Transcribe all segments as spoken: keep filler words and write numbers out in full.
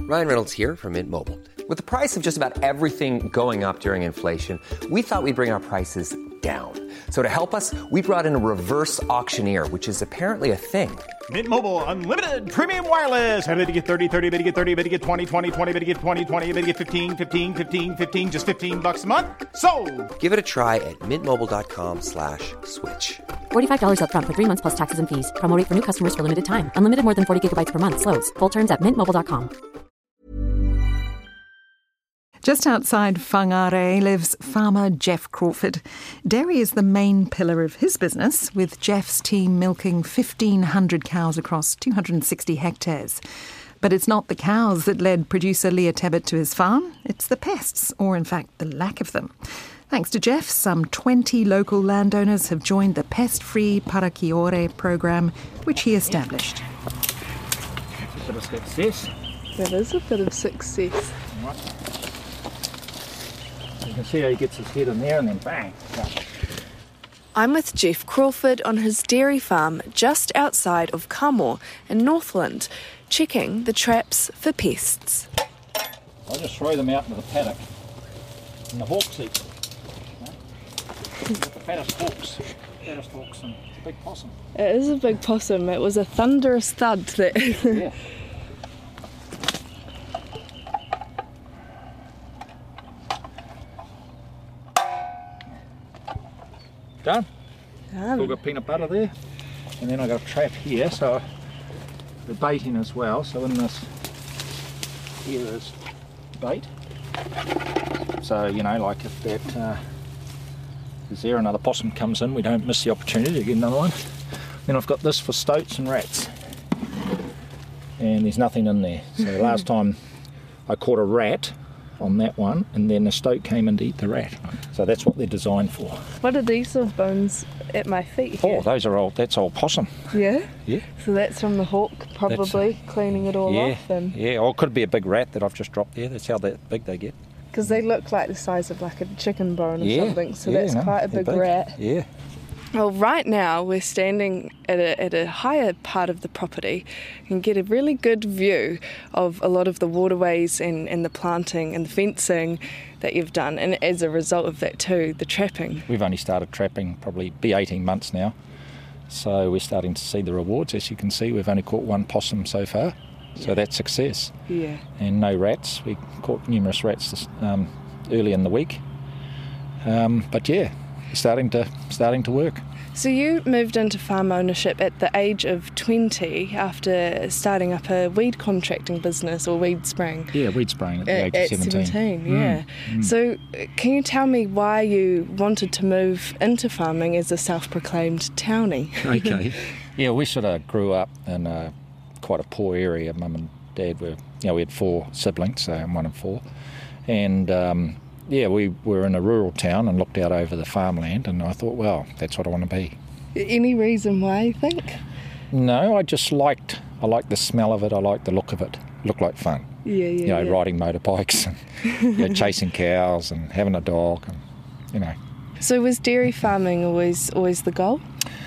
Ryan Reynolds here from Mint Mobile. With the price of just about everything going up during inflation, we thought we'd bring our prices down. So to help us, we brought in a reverse auctioneer, which is apparently a thing. Mint Mobile Unlimited Premium Wireless. How to get thirty, thirty, how to get thirty, how to get twenty, twenty, twenty, how to get twenty, twenty, how to get fifteen, fifteen, fifteen, fifteen, just fifteen bucks a month? Sold! Give it a try at mintmobile.com slash switch. forty-five dollars up front for three months plus taxes and fees. Promo rate for new customers for limited time. Unlimited more than forty gigabytes per month. Slows full terms at mint mobile dot com. Just outside Whangarei lives farmer Jeff Crawford. Dairy is the main pillar of his business, with Jeff's team milking fifteen hundred cows across two hundred sixty hectares. But it's not the cows that led producer Leah Tebbett to his farm, it's the pests, or in fact the lack of them. Thanks to Jeff, some twenty local landowners have joined the pest-free Parakiore program, which he established. That's a bit of success. That is a bit of success. Right. You can see how he gets his head in there and then bang. Go. I'm with Jeff Crawford on his dairy farm just outside of Kamo in Northland, checking the traps for pests. I just throw them out into the paddock and the hawks eat them. The fattest hawks, fattest hawks and it's a big possum. It is a big possum. It was a thunderous thud that... Yeah. Done. Done. Still got peanut butter there, and then I got a trap here, so the bait in as well. So in this here is bait. So you know, like if that uh, is there, another possum comes in, we don't miss the opportunity to get another one. Then I've got this for stoats and rats, and there's nothing in there. So last time I caught a rat on that one, and then the stoat came in to eat the rat. So that's what they're designed for. What are these sort of bones at my feet here? Oh, those are old. That's old possum. Yeah? Yeah. So that's from the hawk, probably, That's, uh, cleaning it all yeah, off. and Yeah, or it could be a big rat that I've just dropped there. That's how that big they get. Because they look like the size of like a chicken bone or Yeah, something, so yeah, that's no, quite a they're big, rat. Yeah. Well, right now we're standing at a, at a higher part of the property and get a really good view of a lot of the waterways and, and the planting and the fencing that you've done, and as a result of that too, the trapping. We've only started trapping probably be eighteen months now, so we're starting to see the rewards. As you can see, we've only caught one possum so far, so that's success. Yeah. And no rats. We caught numerous rats this, um, early in the week, um, but yeah, starting to starting to work. So you moved into farm ownership at the age of twenty after starting up a weed contracting business, or weed spraying. Yeah, weed spraying at the At, age at of seventeen. seventeen, Mm, yeah. mm. So can you tell me why you wanted to move into farming as a self-proclaimed townie? Okay. Yeah, we sort of grew up in a, quite a poor area. Mum and Dad were, you know, we had four siblings, so I'm one of four. And um, yeah, we were in a rural town and looked out over the farmland, and I thought, well, that's what I want to be. Any reason why, you think? No, I just liked, I liked the smell of it, I liked the look of it. It looked like fun. Yeah, yeah, You know, yeah. riding motorbikes and you know, chasing cows and having a dog and, you know. So was dairy farming always always the goal?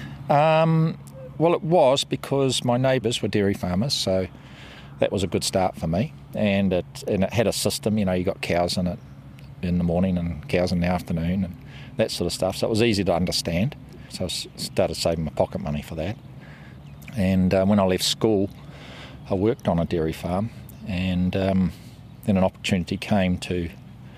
Um, well, it was, because my neighbours were dairy farmers, so that was a good start for me. And it and it had a system, you know, you got cows in it in the morning and cows in the afternoon and that sort of stuff. So it was easy to understand. So I started saving my pocket money for that. And uh, when I left school, I worked on a dairy farm, and um, then an opportunity came to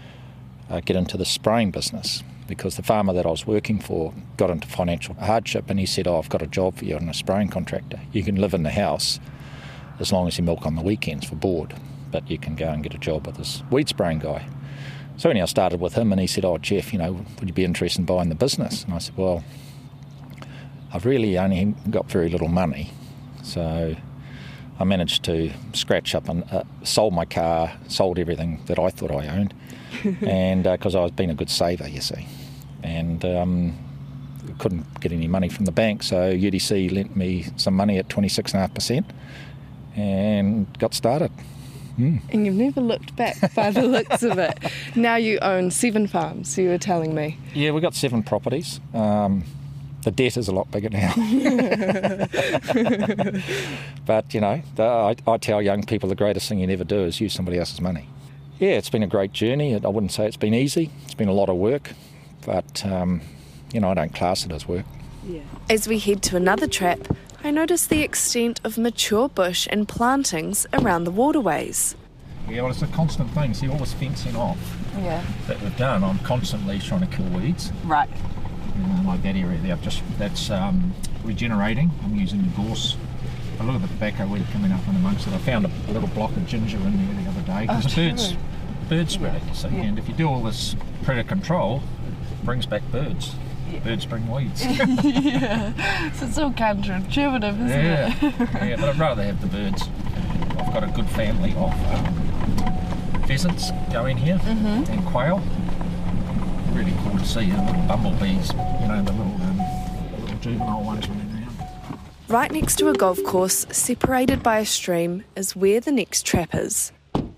uh, get into the spraying business, because the farmer that I was working for got into financial hardship, and he said, oh, I've got a job for you. I'm a spraying contractor. You can live in the house as long as you milk on the weekends for board, but you can go and get a job with this weed spraying guy. So anyhow, I started with him, and he said, oh, Jeff, you know, would you be interested in buying the business? And I said, well, I've really only got very little money, so I managed to scratch up and uh, sold my car, sold everything that I thought I owned, and because uh, I was being a good saver, you see, and um, couldn't get any money from the bank, so U D C lent me some money at twenty-six point five percent and got started. Mm. And you've never looked back by the looks of it. Now you own seven farms, you were telling me. Yeah, we've got seven properties. Um, The debt is a lot bigger now. But, you know, the, I, I tell young people the greatest thing you never do is use somebody else's money. Yeah, it's been a great journey. I wouldn't say it's been easy. It's been a lot of work. But, um, you know, I don't class it as work. Yeah. As we head to another trap, I notice the extent of mature bush and plantings around the waterways. Yeah, well, it's a constant thing. See, all this fencing off Yeah. that we've done, I'm constantly trying to kill weeds. Right. Uh, like that area there, I've just that's um, regenerating. I'm using the gorse. A lot of the tobacco weed coming up in amongst it. I found a, a little block of ginger in there the other day because Oh, the birds, true. birds spread it, you see. Yeah. And if you do all this predator control, it brings back birds. Yeah. Birds bring weeds. Yeah. So it's all counterintuitive, isn't yeah, it? yeah, but I'd rather have the birds. I've got a good family of um, pheasants going here Mm-hmm. and quail. Really cool to see the little bumblebees, you know, the little, um, the little juvenile ones running around. Right next to a golf course, separated by a stream, is where the next trap is.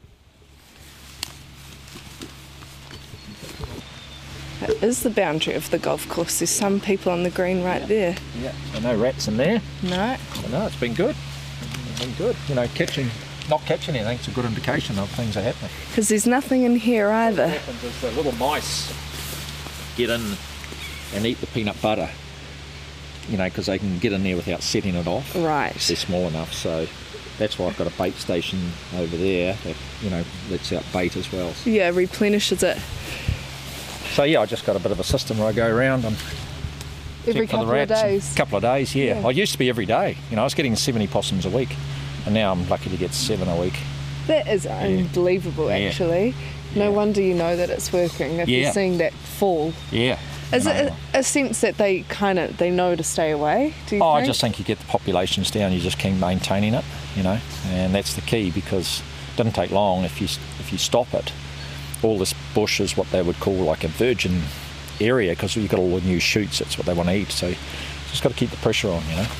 That is the boundary of the golf course. There's some people on the green right there. Yeah, so no rats in there. No. But no, it's been good. It's been good. You know, catching, not catching anything's a good indication of things are happening. Because there's nothing in here either. What happens is the little mice get in and eat the peanut butter, you know, because they can get in there without setting it off. Right. They're small enough, so that's why I've got a bait station over there that, you know, lets out bait as well. Yeah, replenishes it. So yeah, I just got a bit of a system where I go around and Every check for the couple of rats. days. A couple of days, yeah. Yeah. I used to be every day. You know, I was getting seventy possums a week, and now I'm lucky to get seven a week. That is unbelievable, Yeah. actually. No Yeah. wonder you know that it's working if Yeah. you're seeing that fall. Yeah. Is You it know, a, a sense that they kind of they know to stay away? Do you Oh, think? I just think you get the populations down, you just keep maintaining it, you know, and that's the key because it doesn't take long if you if you stop it. All this bush is what they would call like a virgin area because you've got all the new shoots, that's what they want to eat, so you just got to keep the pressure on, you know.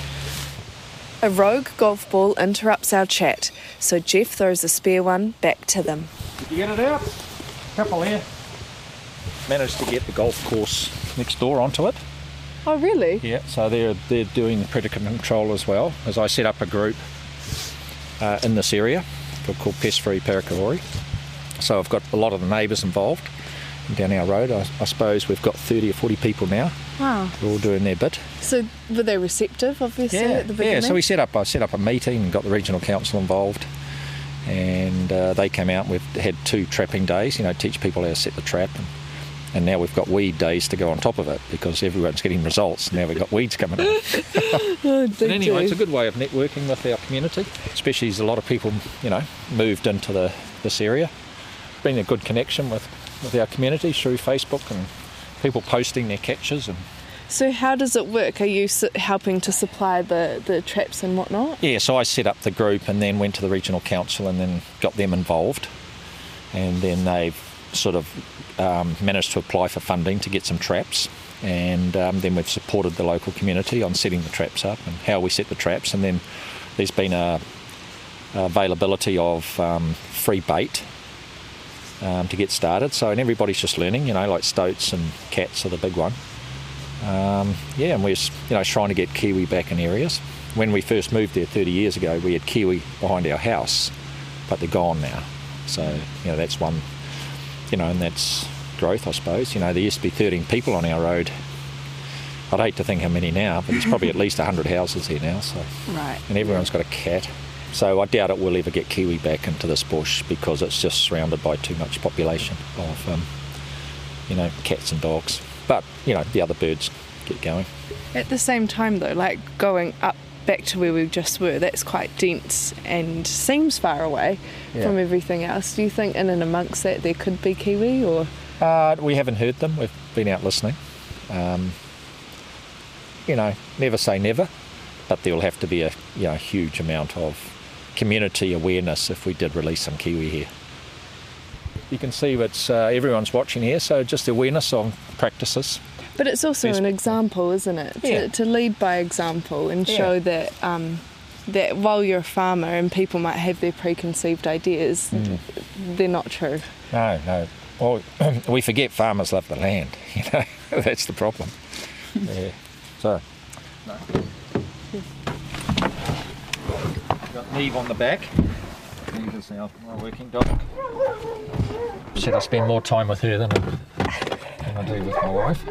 A rogue golf ball interrupts our chat, so Jeff throws a spare one back to them. Did you get it out? Couple here. Managed to get the golf course next door onto it. Oh, really? Yeah, so they're they're doing the predator control as well. As I set up a group uh, in this area called Pest Free Parakawori. So I've got a lot of the neighbours involved down our road. I, I suppose we've got thirty or forty people now. Wow. They're all doing their bit. So were they receptive, obviously, at the beginning? yeah. So we set up I set up a meeting and got the regional council involved, and uh, they came out. We've had two trapping days. You know, teach people how to set the trap. And, And now we've got weed days to go on top of it because everyone's getting results. Now we've got weeds coming on. Oh, But anyway, it's a good way of networking with our community, especially as a lot of people, you know, moved into the this area. Been a good connection with, with our community through Facebook and people posting their catches. And So how does it work? Are you su- helping to supply the, the traps and whatnot? yeah, so I set up the group and then went to the regional council and then got them involved. And then they've sort of um, managed to apply for funding to get some traps. And um, then we've supported the local community on setting the traps up and how we set the traps. And then there's been a, a availability of um, free bait um, to get started. So, and everybody's just learning, you know, like stoats and cats are the big one. Um, yeah, and we're, you know, trying to get kiwi back in areas. When we first moved there thirty years ago, we had kiwi behind our house, but they're gone now. So, you know, that's one, you know, and that's growth, I suppose. You know, there used to be thirteen people on our road. I'd hate to think how many now, but there's probably at least one hundred houses here now. So, Right. and everyone's got a cat. So I doubt it will ever get kiwi back into this bush because it's just surrounded by too much population of, um, you know, cats and dogs. But, you know, the other birds get going. At the same time, though, like going up back to where we just were, that's quite dense and seems far away Yeah. from everything else. Do you think in and amongst that there could be kiwi or? Uh, we haven't heard them. We've been out listening. Um, you know, never say never, but there will have to be a you know huge amount of community awareness if we did release some kiwi here. You can see it's uh, everyone's watching here, so just awareness of practices. But it's also Yes. an example, isn't it? Yeah. To, to lead by example and Yeah. show that um, that while you're a farmer and people might have their preconceived ideas, Mm. they're not true. No, no. Well, we forget farmers love the land. You know, that's the problem. Yeah. So, no. Got Neve on the back. Neve is now my working dog. Said I spend more time with her than, than I do with my wife.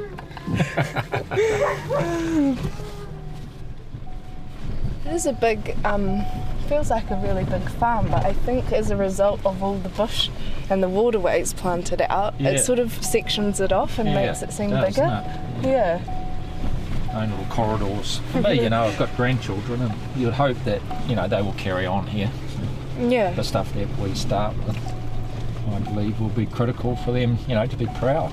It is a big, um, feels like a really big farm, but I think as a result of all the bush and the waterways planted out, yeah. it sort of sections it off and yeah, makes it seem it does, bigger. Doesn't it? Yeah. yeah. Own little corridors. For me, you know, I've got grandchildren, and you'd hope that, you know, they will carry on here. Yeah. The stuff that we start with, I believe, will be critical for them, you know, to be proud.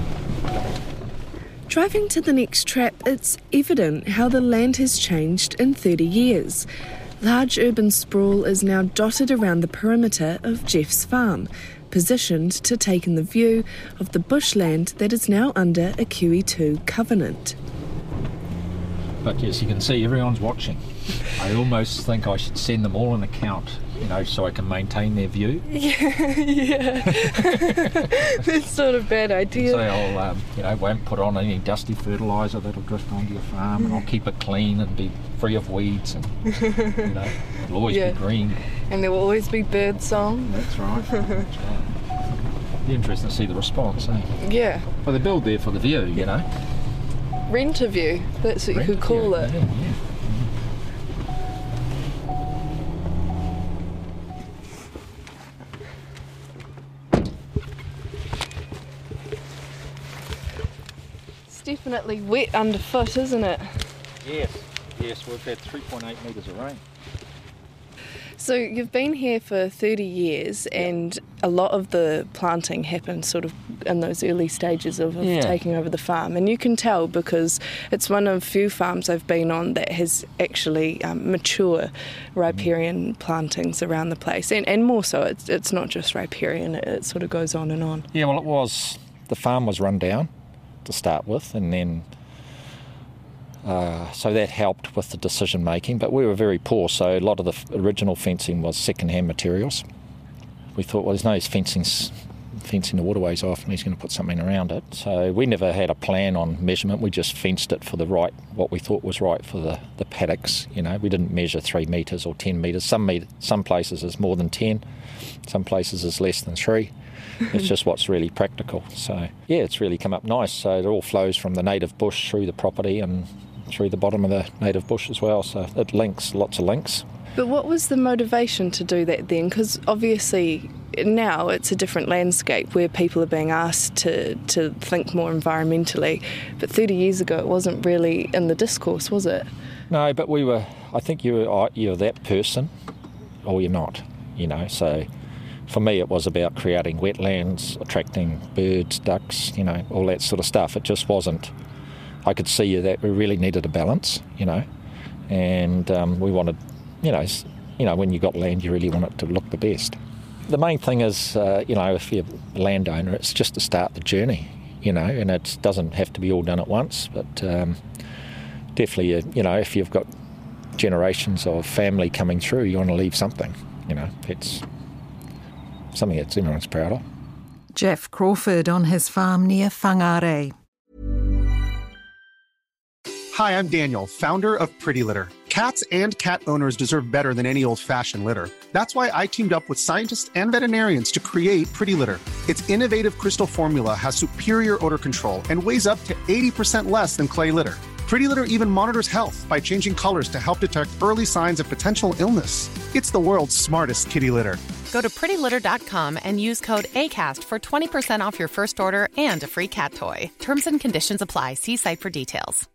Driving to the next trap, it's evident how the land has changed in thirty years. Large urban sprawl is now dotted around the perimeter of Jeff's farm, positioned to take in the view of the bushland that is now under a Q E two covenant. But yes, you can see everyone's watching. I almost think I should send them all an account, you know, so I can maintain their view. Yeah, yeah. That's not a bad idea. So I'll, um, you know, won't put on any dusty fertiliser that'll drift onto your farm, and I'll keep it clean and be free of weeds, and you know, it'll always Yeah. be green. And there will always be bird song. That's right. That's right. Be interesting to see the response, eh? Yeah. Well, they build there for the view, you know. Rent-a-view, that's what you could call yeah, it. Yeah, yeah. It's definitely wet underfoot, isn't it? Yes, yes, we've had three point eight metres of rain. So you've been here for thirty years, and a lot of the planting happened sort of in those early stages of, of Yeah. taking over the farm. And you can tell because it's one of few farms I've been on that has actually um, mature riparian plantings around the place. And, and more so, it's, it's not just riparian, it, it sort of goes on and on. Yeah, well, it was, the farm was run down to start with, and then Uh, so that helped with the decision making, but we were very poor, so a lot of the f- original fencing was second-hand materials. We thought, well, there's no use fencing, fencing the waterways off, and he's going to put something around it. So we never had a plan on measurement, we just fenced it for the right, what we thought was right for the, the paddocks. You know, we didn't measure three metres or ten metres. Some, met- some places is more than ten, some places is less than three. It's just what's really practical. So yeah, it's really come up nice. So it all flows from the native bush through the property and through the bottom of the native bush as well, so it links, lots of links. But what was the motivation to do that then? Because obviously now it's a different landscape where people are being asked to, to think more environmentally, but thirty years ago it wasn't really in the discourse, was it? No, but we were, I think you were, you're that person or you're not, you know, so for me it was about creating wetlands, attracting birds, ducks, you know, all that sort of stuff. It just wasn't, I could see that we really needed a balance, you know, and um, we wanted, you know, you know, when you got land, you really want it to look the best. The main thing is, uh, you know, if you're a landowner, it's just to start the journey, you know, and it doesn't have to be all done at once, but um, definitely, you know, if you've got generations of family coming through, you want to leave something, you know, it's something that everyone's proud of. Jeff Crawford on his farm near Whangarei. Hi, I'm Daniel, founder of Pretty Litter. Cats and cat owners deserve better than any old-fashioned litter. That's why I teamed up with scientists and veterinarians to create Pretty Litter. Its innovative crystal formula has superior odor control and weighs up to eighty percent less than clay litter. Pretty Litter even monitors health by changing colors to help detect early signs of potential illness. It's the world's smartest kitty litter. Go to pretty litter dot com and use code ACAST for twenty percent off your first order and a free cat toy. Terms and conditions apply. See site for details.